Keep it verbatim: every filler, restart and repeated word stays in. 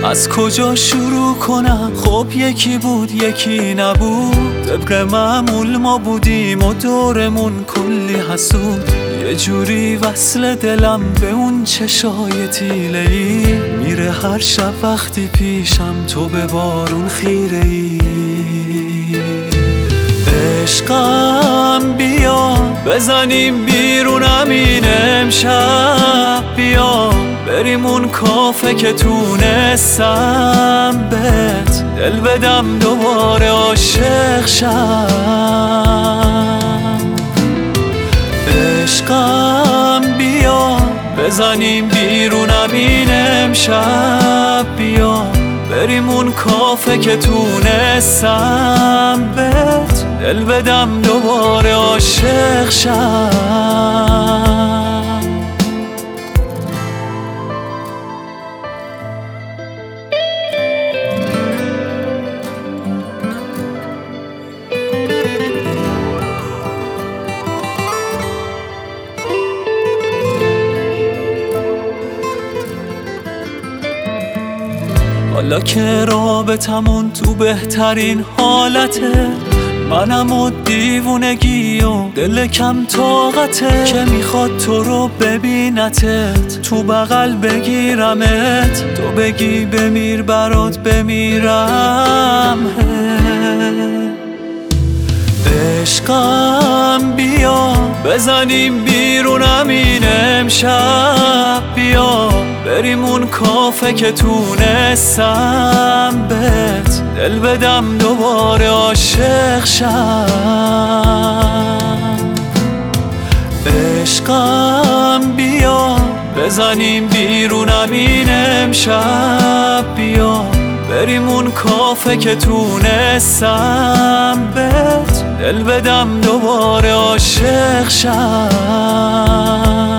از کجا شروع کنم؟ خب یکی بود یکی نبود، طبق معمول ما بودیم و دورمون کلی حسود. یه جوری وصل دلم به اون چشای تیله‌ای، میره هر شب وقتی پیشم تو به بارون خیره‌ای. عشقم بیا بزنیم بیرونم این امشب، بیا بریم اون کافه که تونستم بهت دل بدم دوباره عاشق شم. عشقم بیا بزنیم بیرونم این امشب، بیا بریم اون کافه که تونستم بهت دل بدم دوباره عاشق شم. حالا که رابطمون تو بهترین حالته، منم و دیوونگی و دل کم طاقته، که میخواد تو رو ببینتت تو بغل بگیرمت، تو بگی بمیر برات بمیرم. عشقم بیا بزنیم بیرونم این امشب، بیا بریم اون کافه که تونستم بهت دل بدم دوباره عاشق شم. عشقم بیا بزنیم بیرونم این امشب، بیا بریم اون کافه که تونستم بهت دل بدم دوباره عاشق شم.